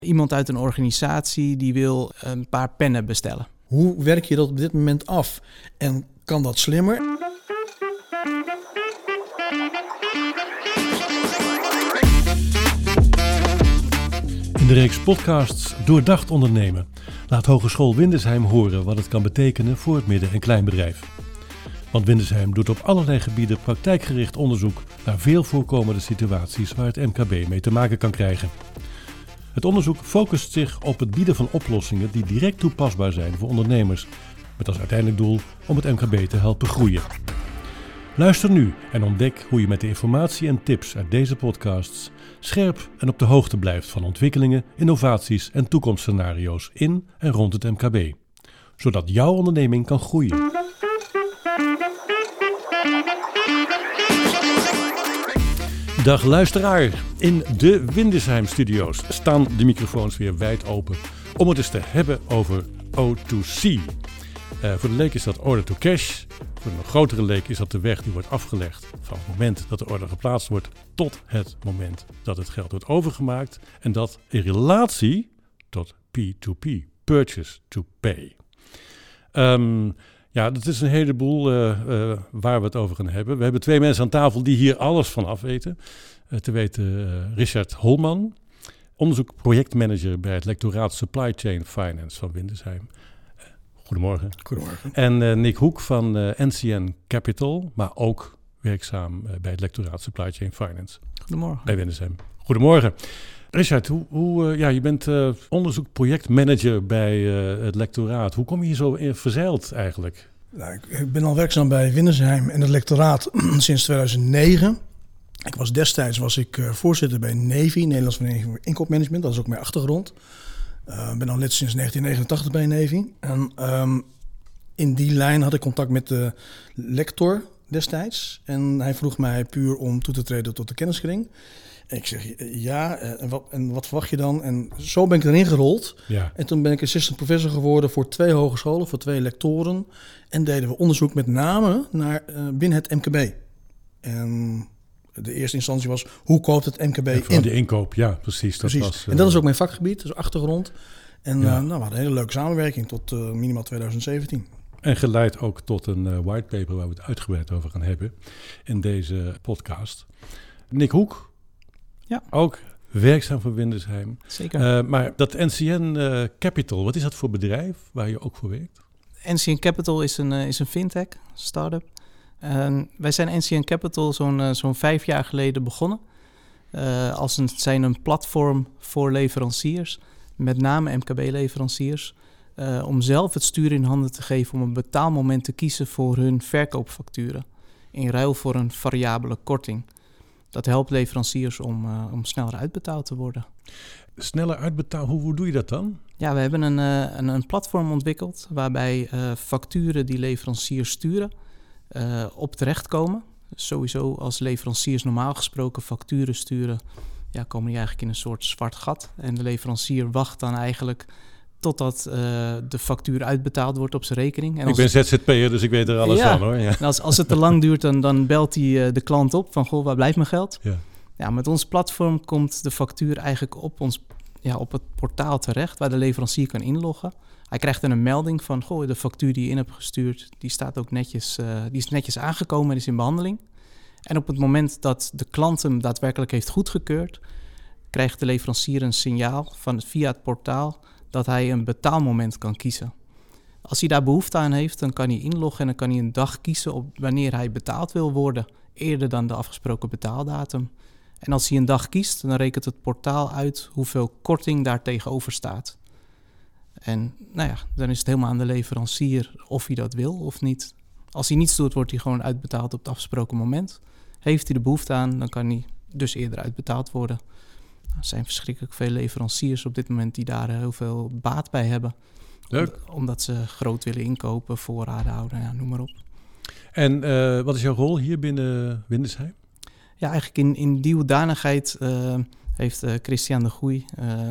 Iemand uit een organisatie die wil een paar pennen bestellen. Hoe werk je dat op dit moment af? En kan dat slimmer? In de reeks podcasts Doordacht ondernemen laat Hogeschool Windesheim horen wat het kan betekenen voor het midden- en kleinbedrijf. Want Windesheim doet op allerlei gebieden praktijkgericht onderzoek naar veel voorkomende situaties waar het MKB mee te maken kan krijgen. Het onderzoek focust zich op het bieden van oplossingen die direct toepasbaar zijn voor ondernemers, met als uiteindelijk doel om het MKB te helpen groeien. Luister nu en ontdek hoe je met de informatie en tips uit deze podcasts scherp en op de hoogte blijft van ontwikkelingen, innovaties en toekomstscenario's in en rond het MKB, zodat jouw onderneming kan groeien. Dag luisteraar, in de Windesheim studio's staan de microfoons weer wijd open om het eens te hebben over O2C. Voor de leek is dat order to cash. Voor een grotere leek is dat de weg die wordt afgelegd van het moment dat de order geplaatst wordt tot het moment dat het geld wordt overgemaakt. En dat in relatie tot P2P, purchase to pay. Ja, dat is een heleboel waar we het over gaan hebben. We hebben twee mensen aan tafel die hier alles van af weten. Te weten Richard Holman, onderzoek-projectmanager bij het lectoraat Supply Chain Finance van Windesheim. Goedemorgen. Goedemorgen. En Nick Hoek van NCN Capital, maar ook werkzaam bij het lectoraat Supply Chain Finance. Goedemorgen. Bij Windesheim. Goedemorgen. Richard, je bent onderzoek-projectmanager bij het lectoraat. Hoe kom je hier zo in verzeild eigenlijk? Nou, ik ben al werkzaam bij Windesheim en het lectoraat sinds 2009. Destijds was ik voorzitter bij NEVI, Nederlands Vereniging voor Inkoopmanagement. Dat is ook mijn achtergrond. Ik ben al lid sinds 1989 bij NEVI. En in die lijn had ik contact met de lector destijds. En hij vroeg mij puur om toe te treden tot de kenniskring. En ik zeg ja, en wat verwacht je dan? En zo ben ik erin gerold. Ja. En toen ben ik assistant professor geworden voor 2 hogescholen, voor 2 lectoren. En deden we onderzoek met name naar binnen het MKB. En de eerste instantie was, hoe koopt het MKB in? Die inkoop, ja, precies. Precies. En dat is ook mijn vakgebied, dus achtergrond. En we hadden een hele leuke samenwerking tot minimaal 2017. En geleid ook tot een whitepaper waar we het uitgebreid over gaan hebben in deze podcast. Nick Hoek. Ja. Ook werkzaam voor Windesheim. Zeker. Maar dat NCN Capital, wat is dat voor bedrijf waar je ook voor werkt? NCN Capital is een fintech, start-up. Wij zijn NCN Capital zo'n 5 jaar geleden begonnen. Zijn een platform voor leveranciers, met name MKB-leveranciers, om zelf het stuur in handen te geven om een betaalmoment te kiezen voor hun verkoopfacturen, in ruil voor een variabele korting. Dat helpt leveranciers om sneller uitbetaald te worden. Sneller uitbetaald, hoe doe je dat dan? Ja, we hebben een platform ontwikkeld waarbij facturen die leveranciers sturen op terechtkomen. Dus sowieso als leveranciers normaal gesproken facturen sturen, komen die eigenlijk in een soort zwart gat. En de leverancier wacht dan eigenlijk totdat de factuur uitbetaald wordt op zijn rekening. En ik ben ZZP'er, dus ik weet er alles van hoor. Ja. En als het te lang duurt, dan belt hij de klant op van, goh, waar blijft mijn geld? Ja, met ons platform komt de factuur eigenlijk op het portaal terecht, waar de leverancier kan inloggen. Hij krijgt dan een melding van, goh, de factuur die je in hebt gestuurd, die staat ook netjes, die is netjes aangekomen en is in behandeling. En op het moment dat de klant hem daadwerkelijk heeft goedgekeurd, krijgt de leverancier een signaal via het portaal dat hij een betaalmoment kan kiezen. Als hij daar behoefte aan heeft, dan kan hij inloggen en dan kan hij een dag kiezen op wanneer hij betaald wil worden, eerder dan de afgesproken betaaldatum. En als hij een dag kiest, dan rekent het portaal uit hoeveel korting daar tegenover staat. En dan is het helemaal aan de leverancier of hij dat wil of niet. Als hij niets doet, wordt hij gewoon uitbetaald op het afgesproken moment. Heeft hij de behoefte aan, dan kan hij dus eerder uitbetaald worden. Er zijn verschrikkelijk veel leveranciers op dit moment die daar heel veel baat bij hebben. Leuk. Omdat ze groot willen inkopen, voorraden houden, noem maar op. En wat is jouw rol hier binnen Windesheim? Ja, eigenlijk in die hoedanigheid heeft Christian de Goey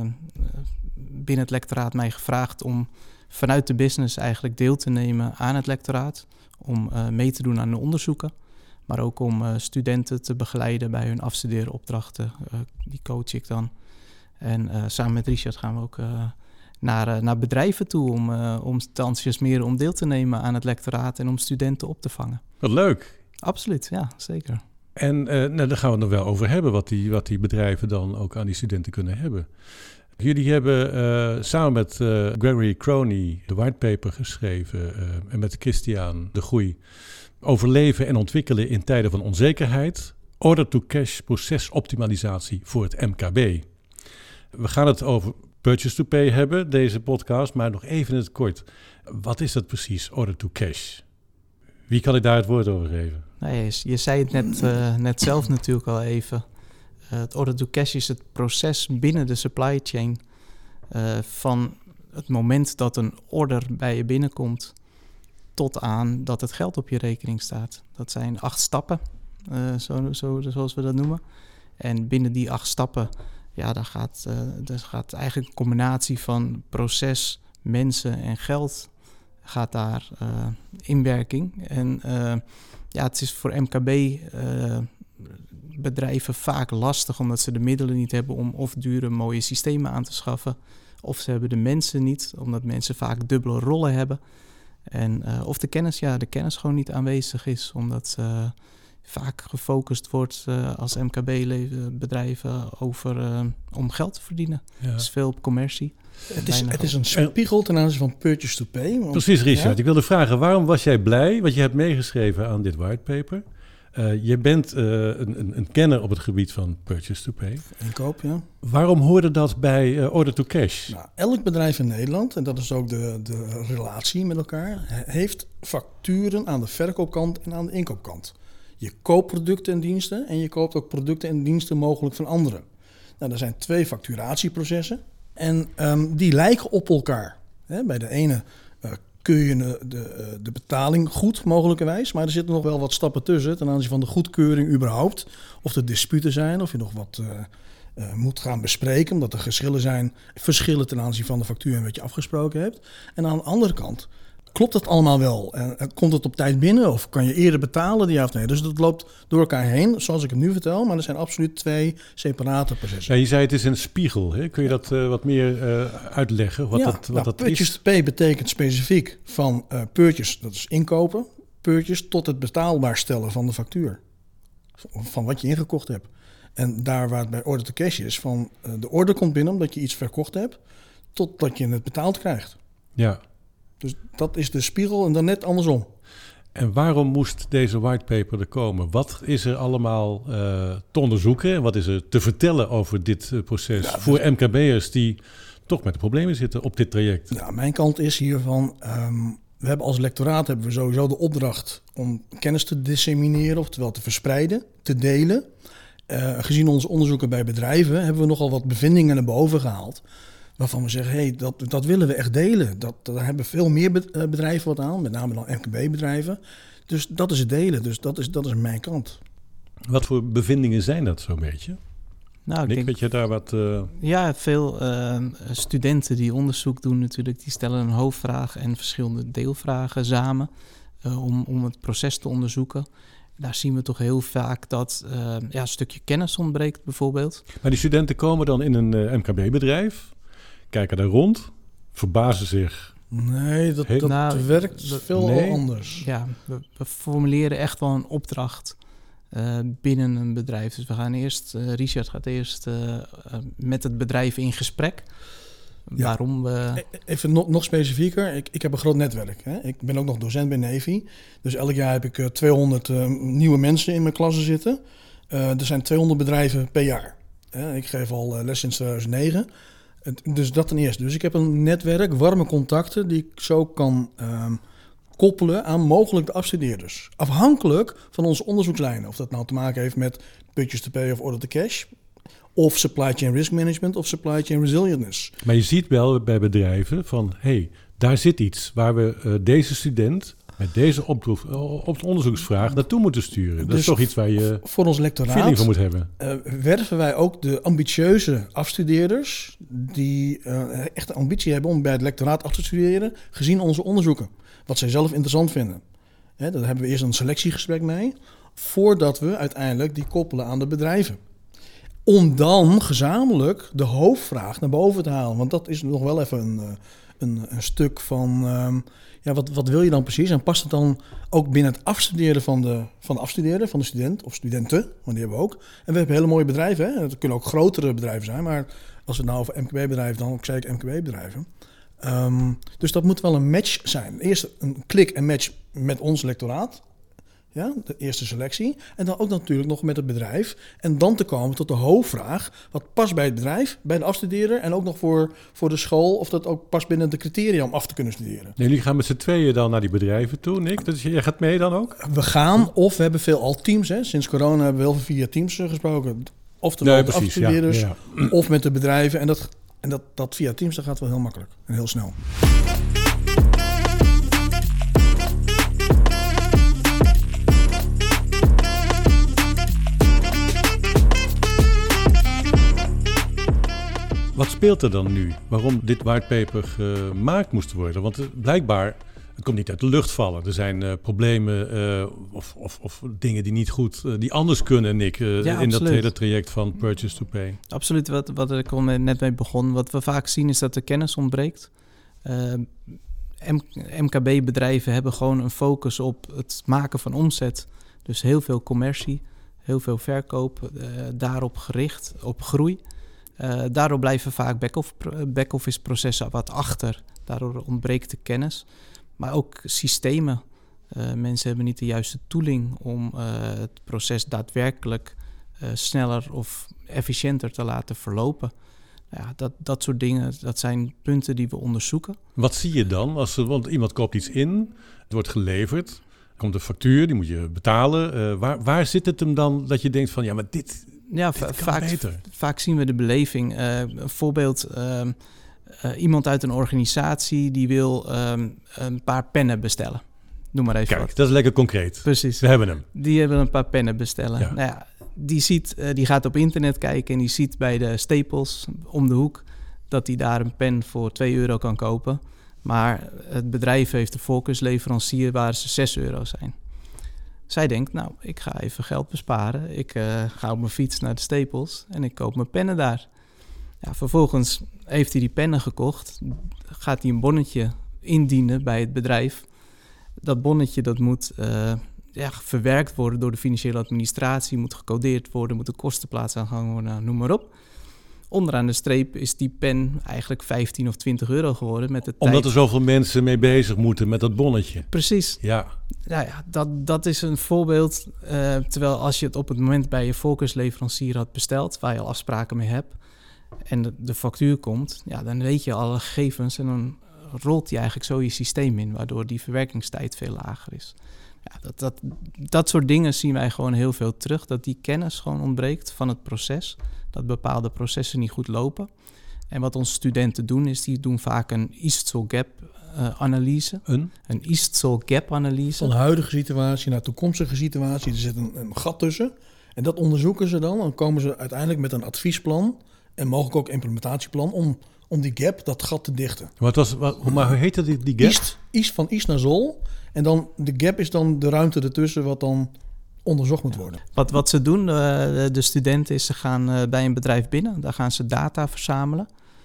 binnen het lectoraat mij gevraagd om vanuit de business eigenlijk deel te nemen aan het lectoraat. Om mee te doen aan de onderzoeken. Maar ook om studenten te begeleiden bij hun afstudeeropdrachten. Die coach ik dan. En samen met Richard gaan we ook naar bedrijven toe om te enthousiasmeren om deel te nemen aan het lectoraat en om studenten op te vangen. Wat leuk. Absoluut, ja, zeker. En daar gaan we het nog wel over hebben, wat die bedrijven dan ook aan die studenten kunnen hebben. Jullie hebben samen met Gregory Croney de whitepaper geschreven en met Christian de Goey overleven en ontwikkelen in tijden van onzekerheid, order-to-cash procesoptimalisatie voor het MKB. We gaan het over purchase-to-pay hebben, deze podcast, maar nog even in het kort. Wat is dat precies, order-to-cash? Wie kan ik daar het woord over geven? Nee, je zei het net zelf natuurlijk al even. Het order-to-cash is het proces binnen de supply chain van het moment dat een order bij je binnenkomt tot aan dat het geld op je rekening staat. Dat zijn 8 stappen, zoals we dat noemen. En binnen die 8 stappen, ja, daar gaat eigenlijk een combinatie van proces, mensen en geld gaat daar in werking. En het is voor MKB-bedrijven vaak lastig, omdat ze de middelen niet hebben om of dure mooie systemen aan te schaffen, of ze hebben de mensen niet, omdat mensen vaak dubbele rollen hebben. En of de kennis gewoon niet aanwezig is, omdat vaak gefocust wordt als MKB-bedrijven om geld te verdienen. Ja. Dus veel op commercie. Het is een spiegel ten aanzien van purchase-to-pay. Precies, Richard. Ja? Ik wilde vragen, waarom was jij blij? Want je hebt meegeschreven aan dit whitepaper. Je bent een kenner op het gebied van purchase-to-pay. Inkoop, ja. Waarom hoorde dat bij order-to-cash? Nou, elk bedrijf in Nederland, en dat is ook de relatie met elkaar, heeft facturen aan de verkoopkant en aan de inkoopkant. Je koopt producten en diensten en je koopt ook producten en diensten mogelijk van anderen. Nou, er zijn 2 facturatieprocessen en die lijken op elkaar. Bij de ene kun je de betaling goed mogelijkerwijs, maar er zitten nog wel wat stappen tussen ten aanzien van de goedkeuring überhaupt. Of er disputen zijn, of je nog wat moet gaan bespreken, omdat er verschillen ten aanzien van de factuur en wat je afgesproken hebt. En aan de andere kant, klopt dat allemaal wel? Komt het op tijd binnen of kan je eerder betalen, ja of nee? Dus dat loopt door elkaar heen, zoals ik het nu vertel, maar er zijn absoluut 2 separate processen. Ja, je zei het is een spiegel. Hè? Kun je dat wat meer uitleggen? Wat dat purchase-to-pay betekent specifiek van purchase, dat is inkopen, purchase tot het betaalbaar stellen van de factuur. Van wat je ingekocht hebt. En daar waar het bij order-to-cash is, van de order komt binnen omdat je iets verkocht hebt, totdat je het betaald krijgt. Ja. Dus dat is de spiegel en dan net andersom. En waarom moest deze whitepaper er komen? Wat is er allemaal te onderzoeken en wat is er te vertellen over dit proces voor MKB'ers die toch met de problemen zitten op dit traject? Nou, mijn kant is hiervan, we hebben als lectoraat sowieso de opdracht om kennis te dissemineren, oftewel te verspreiden, te delen. Gezien onze onderzoeken bij bedrijven hebben we nogal wat bevindingen naar boven gehaald, waarvan we zeggen, dat willen we echt delen. Daar hebben veel meer bedrijven wat aan, met name dan MKB-bedrijven. Dus dat is het delen, dus dat is mijn kant. Wat voor bevindingen zijn dat zo'n beetje? Nou, Nick, weet je daar wat... Ja, veel studenten die onderzoek doen natuurlijk, die stellen een hoofdvraag en verschillende deelvragen samen om het proces te onderzoeken. Daar zien we toch heel vaak dat een stukje kennis ontbreekt bijvoorbeeld. Maar die studenten komen dan in een MKB-bedrijf, kijken daar rond, verbazen zich. Nee, dat werkt veel anders. Ja, we formuleren echt wel een opdracht binnen een bedrijf. Dus we gaan Richard gaat eerst met het bedrijf in gesprek. Ja. Waarom we... Even nog specifieker. Ik heb een groot netwerk. Hè? Ik ben ook nog docent bij Navy. Dus elk jaar heb ik 200 nieuwe mensen in mijn klasse zitten. Er zijn 200 bedrijven per jaar. Ik geef al les sinds 2009. Dus dat ten eerste. Dus ik heb een netwerk, warme contacten die ik zo kan koppelen aan mogelijk de afstudeerders. Afhankelijk van onze onderzoekslijnen. Of dat nou te maken heeft met purchase-to-pay of order-to-cash, of supply chain risk management of supply chain resilience. Maar je ziet wel bij bedrijven van, daar zit iets waar we deze student met deze onderzoeksvraag naartoe moeten sturen. Dat is toch iets waar je voor ons lectoraat feeling van moet hebben. Werven wij ook de ambitieuze afstudeerders die echt de ambitie hebben om bij het lectoraat af te studeren, gezien onze onderzoeken. Wat zij zelf interessant vinden. Daar hebben we eerst een selectiegesprek mee, voordat we uiteindelijk die koppelen aan de bedrijven. Om dan gezamenlijk de hoofdvraag naar boven te halen. Want dat is nog wel even een stuk van... wat wil je dan precies? En past het dan ook binnen het afstuderen van de student of studenten? Want die hebben we ook. En we hebben hele mooie bedrijven. Hè? Het kunnen ook grotere bedrijven zijn. Maar als we het nou over MKB-bedrijven, dan zei ik MKB-bedrijven. Dus dat moet wel een match zijn. Eerst een klik en match met ons lectoraat. Ja, de eerste selectie. En dan ook natuurlijk nog met het bedrijf. En dan te komen tot de hoofdvraag. Wat past bij het bedrijf, bij de afstudeerder... en ook nog voor de school... of dat ook past binnen de criteria om af te kunnen studeren. Nee, jullie gaan met z'n tweeën dan naar die bedrijven toe, Nick? Dus jij gaat mee dan ook? We gaan, of we hebben veel al teams. Hè. Sinds corona hebben we wel via teams gesproken. Oftewel de afstudeerders, of met de bedrijven. En dat via teams, dat gaat wel heel makkelijk en heel snel. Wat speelt er dan nu? Waarom dit whitepaper gemaakt moest worden? Want blijkbaar, het komt niet uit de lucht vallen. Er zijn problemen of dingen die niet goed, die anders kunnen, Nick, in dat hele traject van purchase to pay. Absoluut, wat ik al net mee begon. Wat we vaak zien is dat de kennis ontbreekt. MKB-bedrijven hebben gewoon een focus op het maken van omzet. Dus heel veel commercie, heel veel verkoop, daarop gericht, op groei. Daardoor blijven vaak back-office processen wat achter. Daardoor ontbreekt de kennis. Maar ook systemen. Mensen hebben niet de juiste tooling om het proces daadwerkelijk sneller of efficiënter te laten verlopen. Ja, dat soort dingen, dat zijn punten die we onderzoeken. Wat zie je dan? Want iemand koopt iets in, het wordt geleverd, er komt een factuur, die moet je betalen. Waar zit het hem dan dat je denkt van, ja, maar dit... Ja, vaak zien we de beleving. Een voorbeeld, iemand uit een organisatie die wil een paar pennen bestellen. Noem maar even. Kijk, wat. Dat is lekker concreet. Precies. We hebben hem. Die hebben een paar pennen bestellen. Ja. Nou ja, die gaat op internet kijken en die ziet bij de Staples om de hoek dat hij daar een pen voor €2 kan kopen. Maar het bedrijf heeft de focus-leverancier waar ze €6 zijn. Zij denkt, nou, ik ga even geld besparen. Ik ga op mijn fiets naar de Staples en ik koop mijn pennen daar. Ja, vervolgens heeft hij die pennen gekocht. Gaat hij een bonnetje indienen bij het bedrijf. Dat bonnetje dat moet verwerkt worden door de financiële administratie. Moet gecodeerd worden, moet de kostenplaats aangehangen worden, nou, noem maar op. Onderaan de streep is die pen eigenlijk €15 of €20 geworden met de tijd. Omdat er zoveel mensen mee bezig moeten met dat bonnetje. Precies. Ja. Nou ja, dat is een voorbeeld. Terwijl als je het op het moment bij je focusleverancier had besteld, waar je al afspraken mee hebt, en de factuur komt, ja, dan weet je alle gegevens en dan rolt die eigenlijk zo je systeem in, waardoor die verwerkingstijd veel lager is. Ja, dat soort dingen zien wij gewoon heel veel terug, dat die kennis gewoon ontbreekt van het proces, dat bepaalde processen niet goed lopen. En wat onze studenten doen, is die doen vaak een East-Sol Gap analyse. Een East-Sol Gap analyse. Van de huidige situatie naar toekomstige situatie. Er zit een gat tussen. En dat onderzoeken ze dan. Dan komen ze uiteindelijk met een adviesplan en mogelijk ook implementatieplan om die gap, dat gat te dichten. Maar hoe heet dat, die gap? Van East naar Zol. En dan de gap is dan de ruimte ertussen wat dan onderzocht moet worden. Wat ze doen, de studenten, is ze gaan bij een bedrijf binnen. Daar gaan ze data verzamelen.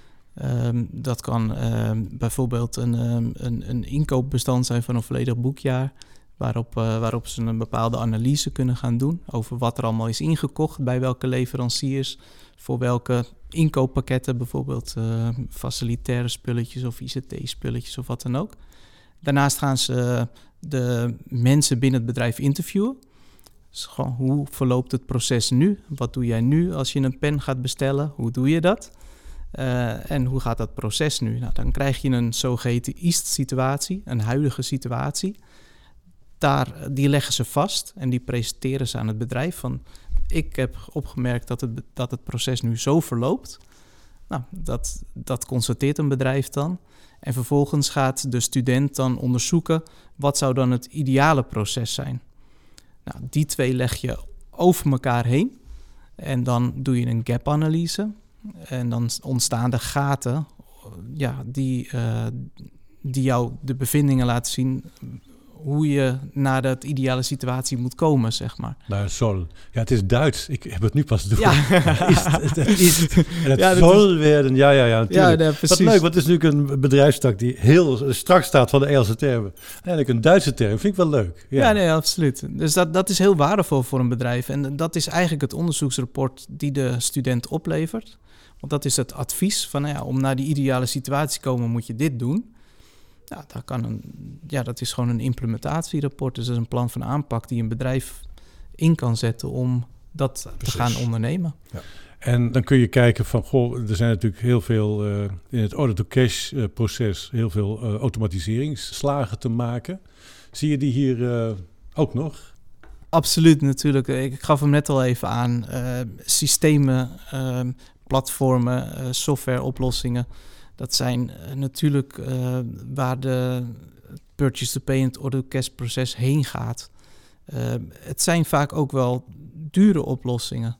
Dat kan bijvoorbeeld een inkoopbestand zijn van een volledig boekjaar, waarop ze een bepaalde analyse kunnen gaan doen over wat er allemaal is ingekocht, bij welke leveranciers, voor welke inkooppakketten, bijvoorbeeld facilitaire spulletjes of ICT-spulletjes of wat dan ook. Daarnaast gaan ze de mensen binnen het bedrijf interviewen. Dus gewoon, hoe verloopt het proces nu? Wat doe jij nu als je een pen gaat bestellen? Hoe doe je dat? En hoe gaat dat proces nu? Nou, dan krijg je een zogeheten East-situatie, een huidige situatie. Die leggen ze vast en die presenteren ze aan het bedrijf. Van, ik heb opgemerkt dat het proces nu zo verloopt. Nou, dat constateert een bedrijf dan. En vervolgens gaat de student dan onderzoeken, wat zou dan het ideale proces zijn? Nou, die twee leg je over elkaar heen. En dan doe je een gap-analyse. En dan ontstaan de gaten die jou de bevindingen laten zien hoe je naar dat ideale situatie moet komen, zeg maar. Naar Sol. Ja, het is Duits. Ik heb het nu pas door. Ja. Het zal werden. Ja, natuurlijk. Ja, precies. Wat leuk, want het is natuurlijk een bedrijfstak die heel strak staat van de Engelse termen. Eigenlijk een Duitse term, vind ik wel leuk. Ja, nee, absoluut. Dus dat is heel waardevol voor een bedrijf. En dat is eigenlijk het onderzoeksrapport die de student oplevert. Want dat is het advies van, om naar die ideale situatie te komen moet je dit doen. Dat is gewoon een implementatierapport. Dus dat is een plan van aanpak die een bedrijf in kan zetten om dat te gaan ondernemen. Ja. En dan kun je kijken van, er zijn natuurlijk heel veel in het order-to-cash proces heel veel automatiseringsslagen te maken. Zie je die hier ook nog? Absoluut, natuurlijk. Ik gaf hem net al even aan. Systemen, platformen, softwareoplossingen. Dat zijn natuurlijk waar de purchase-to-pay en het order-to-cash proces heen gaat. Het zijn vaak ook wel dure oplossingen.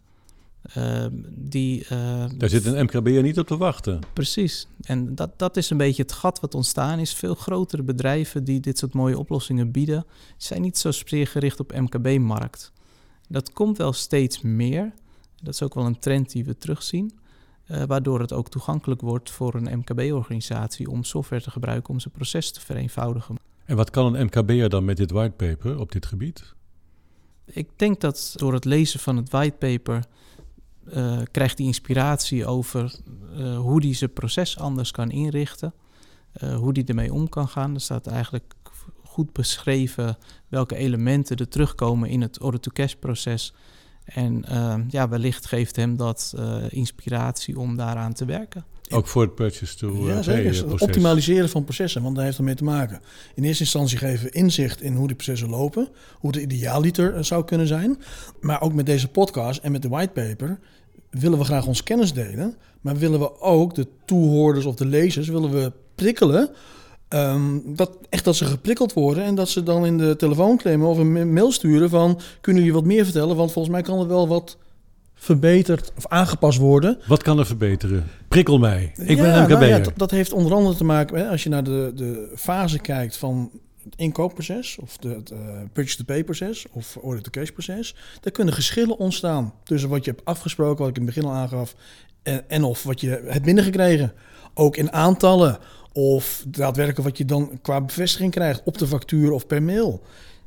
Daar zit een MKB'er niet op te wachten. Precies. En dat is een beetje het gat wat ontstaan is. Veel grotere bedrijven die dit soort mooie oplossingen bieden, zijn niet zo zeer gericht op MKB-markt. Dat komt wel steeds meer. Dat is ook wel een trend die we terugzien. Waardoor het ook toegankelijk wordt voor een MKB-organisatie om software te gebruiken om zijn proces te vereenvoudigen. En wat kan een MKB'er dan met dit whitepaper op dit gebied? Ik denk dat door het lezen van het whitepaper krijgt hij inspiratie over hoe hij zijn proces anders kan inrichten. Hoe hij ermee om kan gaan. Er staat eigenlijk goed beschreven welke elementen er terugkomen in het order-to-cash proces. En wellicht geeft hem dat inspiratie om daaraan te werken. Ook voor het purchase-to-pay ja, zeker. Het optimaliseren van processen, want daar heeft ermee te maken. In eerste instantie geven we inzicht in hoe die processen lopen, hoe de idealiter zou kunnen zijn. Maar ook met deze podcast en met de whitepaper willen we graag ons kennis delen. Maar willen we ook de toehoorders of de lezers willen we prikkelen. Dat ze geprikkeld worden en dat ze dan in de telefoon klemmen of een mail sturen van kunnen jullie wat meer vertellen, want volgens mij kan er wel wat verbeterd of aangepast worden. Wat kan er verbeteren? Prikkel mij. Ik ben een MKB'er. Dat heeft onder andere te maken, als je naar de fase kijkt van het inkoopproces of het purchase-to-pay proces of order-to-cash proces. Daar kunnen geschillen ontstaan tussen wat je hebt afgesproken, wat ik in het begin al aangaf, en of wat je hebt binnengekregen. Ook in aantallen. Of daadwerkelijk wat je dan qua bevestiging krijgt op de factuur of per mail.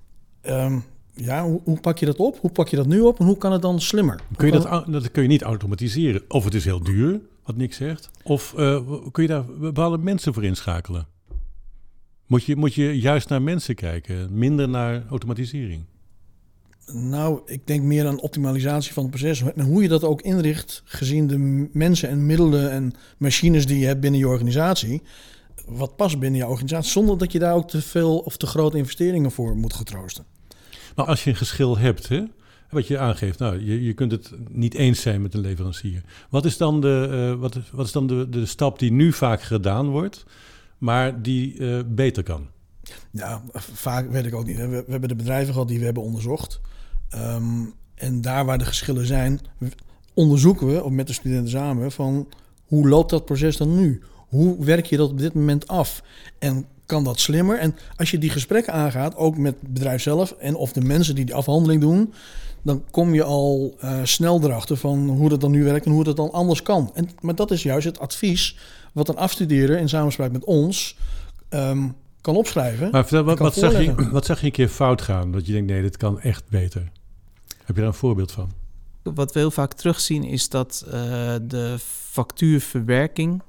Hoe pak je dat op? Hoe pak je dat nu op? En hoe kan het dan slimmer? Dat kun je niet automatiseren. Of het is heel duur, wat Nick zegt. Of kun je daar bepaalde mensen voor inschakelen? Moet je juist naar mensen kijken, minder naar automatisering? Nou, ik denk meer aan optimalisatie van het proces. En hoe je dat ook inricht, gezien de mensen en middelen en machines die je hebt binnen je organisatie. Wat past binnen je organisatie, zonder dat je daar ook te veel of te grote investeringen voor moet getroosten. Maar als je een geschil hebt, hè, wat je aangeeft, je kunt het niet eens zijn met een leverancier. Wat is dan de stap die nu vaak gedaan wordt, maar die beter kan? Ja, vaak weet ik ook niet. We hebben de bedrijven gehad die we hebben onderzocht. En daar waar de geschillen zijn, onderzoeken we met de studenten samen van hoe loopt dat proces dan nu? Hoe werk je dat op dit moment af? En kan dat slimmer? En als je die gesprekken aangaat, ook met het bedrijf zelf en of de mensen die afhandeling doen, dan kom je al snel erachter van hoe dat dan nu werkt en hoe dat dan anders kan. Maar dat is juist het advies wat een afstuderen in samenspraak met ons kan opschrijven. Maar vertel, wat zag je een keer fout gaan? Dat je denkt, nee, dit kan echt beter. Heb je daar een voorbeeld van? Wat we heel vaak terugzien is dat de factuurverwerking,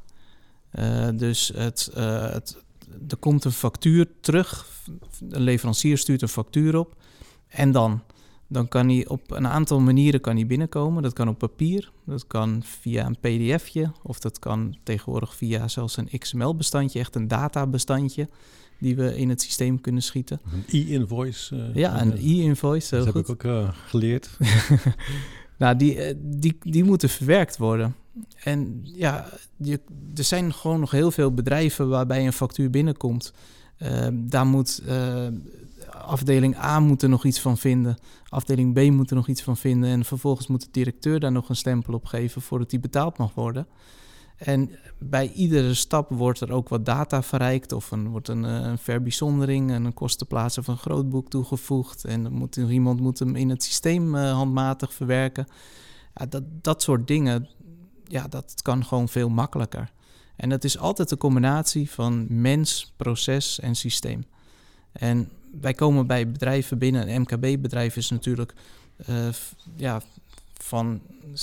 er komt een factuur terug, een leverancier stuurt een factuur op en dan kan hij op een aantal manieren binnenkomen. Dat kan op papier, dat kan via een pdfje of dat kan tegenwoordig via zelfs een XML-bestandje, echt een databestandje die we in het systeem kunnen schieten. Een e-invoice. Een e-invoice. Dat heb ik ook geleerd. Nou, die moeten verwerkt worden. En er zijn gewoon nog heel veel bedrijven waarbij een factuur binnenkomt. Daar moet afdeling A moet er nog iets van vinden. Afdeling B moet er nog iets van vinden. En vervolgens moet de directeur daar nog een stempel op geven voordat die betaald mag worden. En bij iedere stap wordt er ook wat data verrijkt of wordt een verbijzondering en een kostenplaats of een grootboek toegevoegd. En iemand moet hem in het systeem handmatig verwerken. Ja, dat soort dingen, dat kan gewoon veel makkelijker. En dat is altijd een combinatie van mens, proces en systeem. En wij komen bij bedrijven binnen. Een MKB-bedrijf is natuurlijk van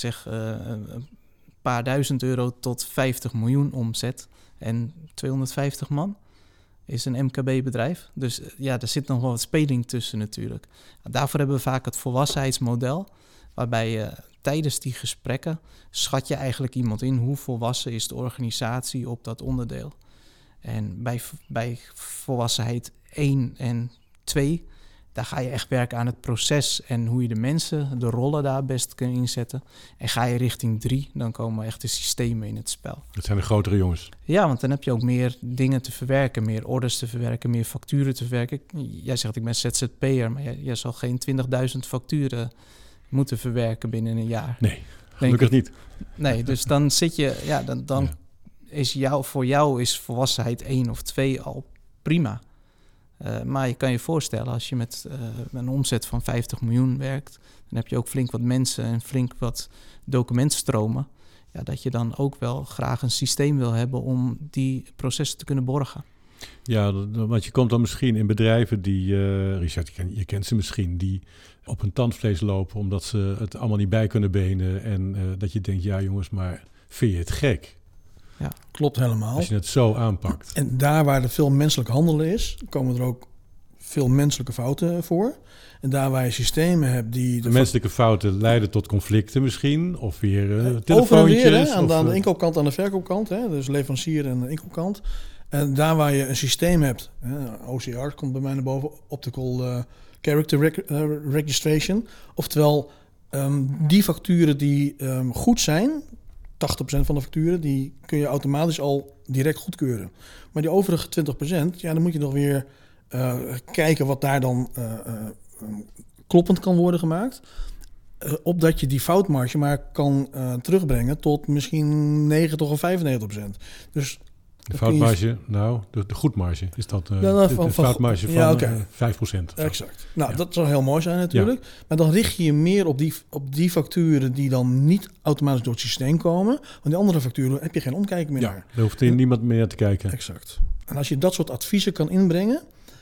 een paar duizend euro tot 50 miljoen omzet. En 250 man is een MKB-bedrijf. Dus er zit nog wel wat speling tussen natuurlijk. Daarvoor hebben we vaak het volwassenheidsmodel, waarbij je tijdens die gesprekken schat je eigenlijk iemand in. Hoe volwassen is de organisatie op dat onderdeel? En bij volwassenheid 1 en 2, daar ga je echt werken aan het proces en hoe je de mensen, de rollen daar best kunt inzetten. En ga je richting 3, dan komen echt de systemen in het spel. Dat zijn de grotere jongens. Ja, want dan heb je ook meer dingen te verwerken, meer orders te verwerken, meer facturen te verwerken. Jij zegt, ik ben ZZP'er, maar jij zal geen 20.000 facturen moeten verwerken binnen een jaar. Nee, gelukkig niet. Nee, dus dan zit je, dan is voor jou is volwassenheid 1 of 2 al prima. Maar je kan je voorstellen, als je met een omzet van 50 miljoen werkt, dan heb je ook flink wat mensen en flink wat documentstromen. Ja, dat je dan ook wel graag een systeem wil hebben om die processen te kunnen borgen. Ja, want je komt dan misschien in bedrijven die, Richard, je kent ze misschien, die op hun tandvlees lopen omdat ze het allemaal niet bij kunnen benen. En dat je denkt, ja jongens, maar vind je het gek? Ja, klopt helemaal. Als je het zo aanpakt. En daar waar er veel menselijk handelen is, komen er ook veel menselijke fouten voor. En daar waar je systemen hebt die... De menselijke fouten leiden tot conflicten misschien, of weer telefoontjes. Over en weer, aan de inkoopkant, aan de verkoopkant. Dus leverancier en de inkoopkant. En daar waar je een systeem hebt, OCR komt bij mij naar boven, Optical Character Registration. Oftewel, die facturen die goed zijn, 80% van de facturen, die kun je automatisch al direct goedkeuren. Maar die overige 20%, dan moet je nog weer kijken wat daar dan kloppend kan worden gemaakt. Opdat je die foutmarge maar kan terugbrengen tot misschien 90 of 95%. Dus de foutmarge, de goedmarge is dat de foutmarge van 5%. Exact. Nou, dat zou heel mooi zijn natuurlijk. Ja. Maar dan richt je je meer op die facturen die dan niet automatisch door het systeem komen. Want die andere facturen heb je geen omkijken meer naar. Daar hoeft niemand meer te kijken. Exact. En als je dat soort adviezen kan inbrengen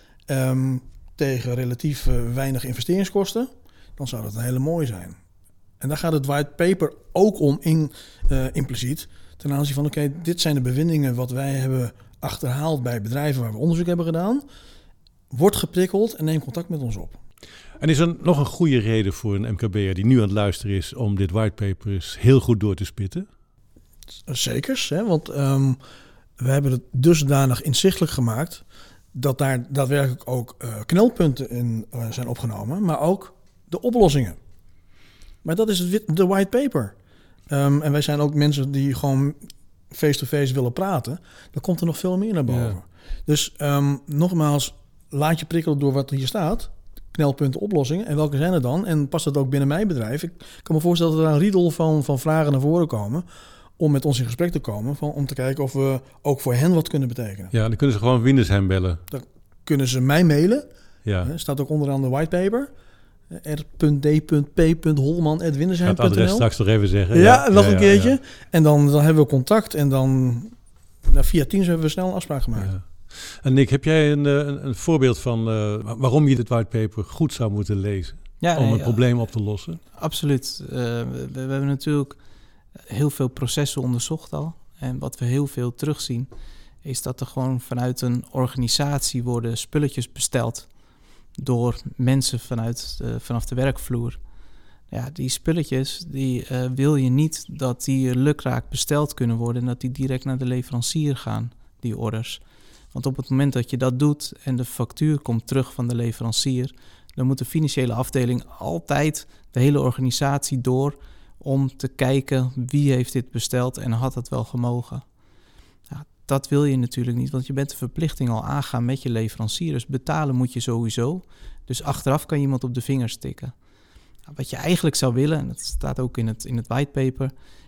tegen relatief weinig investeringskosten, dan zou dat een hele mooie zijn. En daar gaat het white paper ook om impliciet. Ten aanzien van, dit zijn de bevindingen wat wij hebben achterhaald bij bedrijven waar we onderzoek hebben gedaan. Word geprikkeld en neem contact met ons op. En is er nog een goede reden voor een MKB'er die nu aan het luisteren is om dit whitepaper eens heel goed door te spitten? Zekers, want we hebben het dusdanig inzichtelijk gemaakt dat daar daadwerkelijk ook knelpunten in zijn opgenomen, maar ook de oplossingen. Maar dat is de white paper. En wij zijn ook mensen die gewoon face-to-face willen praten. Dan komt er nog veel meer naar boven. Ja. Dus nogmaals, laat je prikkelen door wat hier staat. Knelpunten, oplossingen. En welke zijn er dan? En past dat ook binnen mijn bedrijf? Ik kan me voorstellen dat er een riedel van vragen naar voren komen om met ons in gesprek te komen. Om te kijken of we ook voor hen wat kunnen betekenen. Ja, dan kunnen ze gewoon Windesheim bellen. Dan kunnen ze mij mailen. Ja. Staat ook onderaan de whitepaper. r.d.p.holman@windesheim.nl. Het adres straks nog even zeggen. Ja, nog een keertje. Ja. En dan hebben we contact. En dan via Teams hebben we snel een afspraak gemaakt. Ja. En Nick, heb jij een voorbeeld van waarom je dit whitepaper goed zou moeten lezen? Om een probleem op te lossen? Absoluut. We hebben natuurlijk heel veel processen onderzocht al. En wat we heel veel terugzien, is dat er gewoon vanuit een organisatie worden spulletjes besteld door mensen vanaf de werkvloer. Ja, die spulletjes, die wil je niet dat die lukraak besteld kunnen worden en dat die direct naar de leverancier gaan, die orders. Want op het moment dat je dat doet en de factuur komt terug van de leverancier, dan moet de financiële afdeling altijd de hele organisatie door om te kijken wie heeft dit besteld en had het wel gemogen. Ja, dat wil je natuurlijk niet, want je bent de verplichting al aangaan met je leverancier. Dus betalen moet je sowieso. Dus achteraf kan je iemand op de vingers tikken. Wat je eigenlijk zou willen, en dat staat ook in het whitepaper,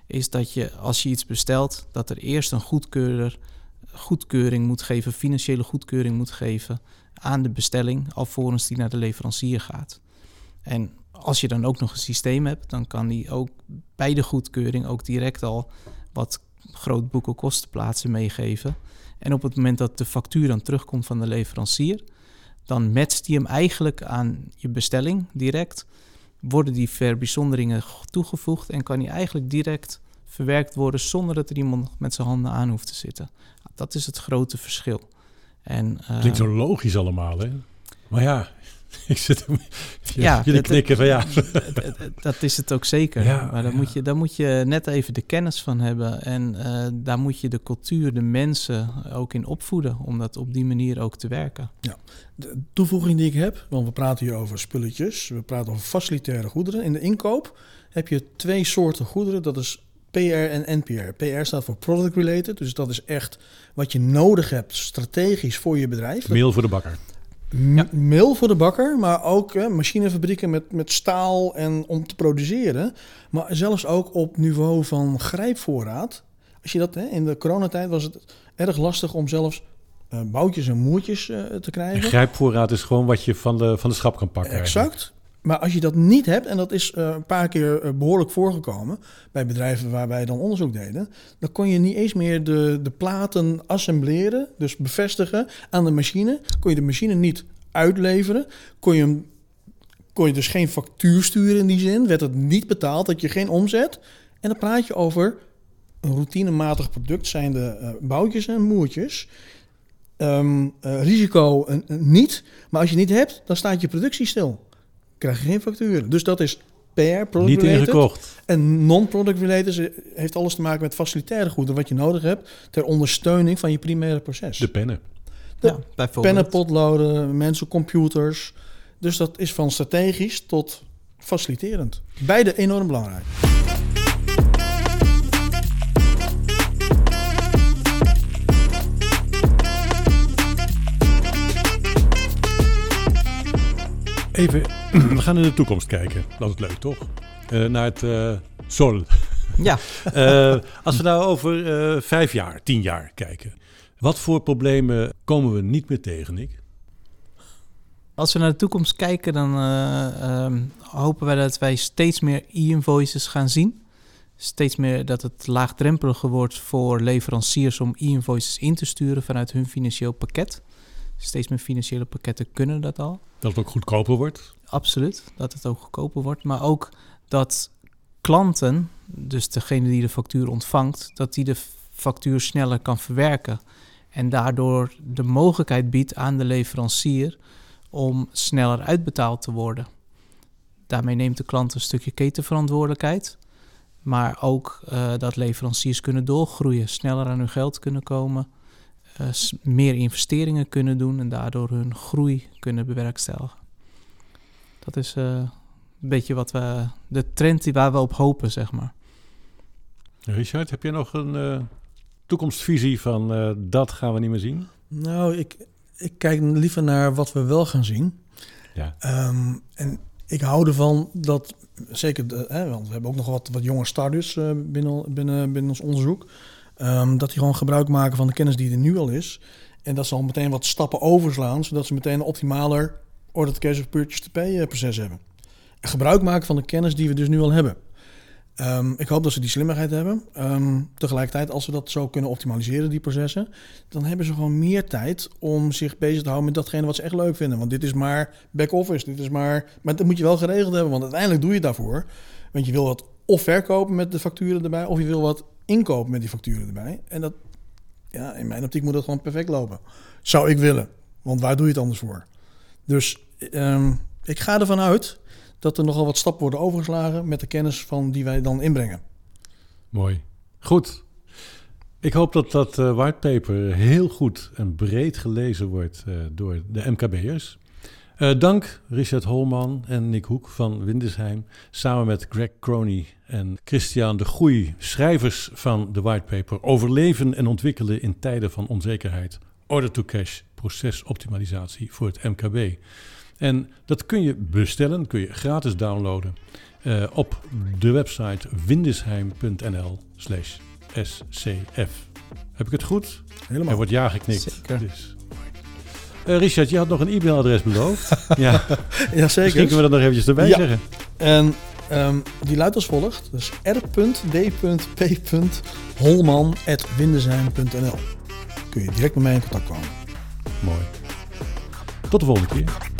is dat je, als je iets bestelt, dat er eerst een goedkeuring moet geven, financiële goedkeuring moet geven aan de bestelling, alvorens die naar de leverancier gaat. En als je dan ook nog een systeem hebt, dan kan die ook bij de goedkeuring ook direct al wat grootboeken kostenplaatsen meegeven. En op het moment dat de factuur dan terugkomt van de leverancier, dan matcht die hem eigenlijk aan je bestelling direct. Worden die verbijzonderingen toegevoegd en kan die eigenlijk direct verwerkt worden zonder dat er iemand met zijn handen aan hoeft te zitten. Dat is het grote verschil. Klinkt zo logisch allemaal, hè? Maar ja, ik zit jullie knikken van ja. Dat is het ook zeker. Ja, maar daar moet je net even de kennis van hebben. En daar moet je de cultuur, de mensen ook in opvoeden, om dat op die manier ook te werken. Ja, de toevoeging die ik heb, want we praten hier over spulletjes, we praten over facilitaire goederen. In de inkoop heb je 2 soorten goederen, dat is PR en NPR. PR staat voor Product Related, dus dat is echt wat je nodig hebt strategisch voor je bedrijf. Meel voor de bakker. Meel voor de bakker, maar ook machinefabrieken met staal en om te produceren. Maar zelfs ook op niveau van grijpvoorraad. Als je dat, in de coronatijd was het erg lastig om zelfs boutjes en moertjes te krijgen. En grijpvoorraad is gewoon wat je van de schap kan pakken. Exact. Eigenlijk. Maar als je dat niet hebt, en dat is een paar keer behoorlijk voorgekomen bij bedrijven waar wij dan onderzoek deden, dan kon je niet eens meer de platen assembleren, dus bevestigen aan de machine. Kon je de machine niet uitleveren, kon je dus geen factuur sturen in die zin, werd het niet betaald, had je geen omzet. En dan praat je over een routinematig product, zijn de boutjes en moertjes. Risico niet, maar als je het niet hebt, dan staat je productie stil. Krijg je geen facturen. Dus dat is PR, product niet related. Ingekocht. En non-product related heeft alles te maken met facilitaire goederen, wat je nodig hebt ter ondersteuning van je primaire proces. De pennen. Pennen, potloden, mensen, computers. Dus dat is van strategisch tot faciliterend. Beide enorm belangrijk. Even, we gaan in de toekomst kijken. Dat is leuk, toch? Naar het sol. Ja. Als we nou over 5 jaar, 10 jaar kijken. Wat voor problemen komen we niet meer tegen, Nick? Als we naar de toekomst kijken, dan hopen wij dat wij steeds meer e-invoices gaan zien. Steeds meer dat het laagdrempeliger wordt voor leveranciers om e-invoices in te sturen vanuit hun financieel pakket. Steeds meer financiële pakketten kunnen dat al. Dat het ook goedkoper wordt? Absoluut, dat het ook goedkoper wordt. Maar ook dat klanten, dus degene die de factuur ontvangt, dat die de factuur sneller kan verwerken. En daardoor de mogelijkheid biedt aan de leverancier om sneller uitbetaald te worden. Daarmee neemt de klant een stukje ketenverantwoordelijkheid. Maar ook dat leveranciers kunnen doorgroeien, sneller aan hun geld kunnen komen, meer investeringen kunnen doen en daardoor hun groei kunnen bewerkstelligen. Dat is een beetje de trend waar we op hopen, zeg maar. Richard, heb je nog een toekomstvisie van dat gaan we niet meer zien? Nou, ik kijk liever naar wat we wel gaan zien. Ja. En ik hou ervan dat, zeker, want we hebben ook nog wat jonge starters binnen ons onderzoek, dat die gewoon gebruik maken van de kennis die er nu al is. En dat ze al meteen wat stappen overslaan, zodat ze meteen een optimaler order to cash of purchase to pay proces hebben. En gebruik maken van de kennis die we dus nu al hebben. Ik hoop dat ze die slimmigheid hebben. Tegelijkertijd, als we dat zo kunnen optimaliseren, die processen, dan hebben ze gewoon meer tijd om zich bezig te houden met datgene wat ze echt leuk vinden. Want dit is maar back-office, maar dat moet je wel geregeld hebben, want uiteindelijk doe je het daarvoor. Want je wil wat of verkopen met de facturen erbij, of je wil wat inkopen met die facturen erbij. En dat, ja, in mijn optiek moet dat gewoon perfect lopen. Zou ik willen, want waar doe je het anders voor? Dus ik ga ervan uit dat er nogal wat stappen worden overgeslagen met de kennis van die wij dan inbrengen. Mooi. Goed. Ik hoop dat dat whitepaper heel goed en breed gelezen wordt door de MKB'ers. Dank Richard Holman en Nick Hoek van Windesheim, samen met Greg Croney en Christian de Goey, schrijvers van de whitepaper Overleven en ontwikkelen in tijden van onzekerheid. Order to cash, procesoptimalisatie voor het MKB. En dat kun je bestellen, kun je gratis downloaden. op de website windesheim.nl/scf. Heb ik het goed? Helemaal. Er wordt ja geknikt. Zeker. Dus. Richard, je had nog een e-mailadres beloofd. Ja, Ja, zeker. misschien kunnen we dat nog eventjes erbij zeggen. En die luidt als volgt. Dus r.d.p.holman@windesheim.nl. Kun je direct met mij in contact komen. Mooi. Tot de volgende keer.